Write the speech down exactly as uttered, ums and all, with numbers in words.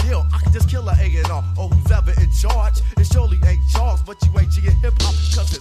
deal. I can just kill a A and R or who's ever in charge. It surely ain't Charles, but you ain't G in hip hop, cause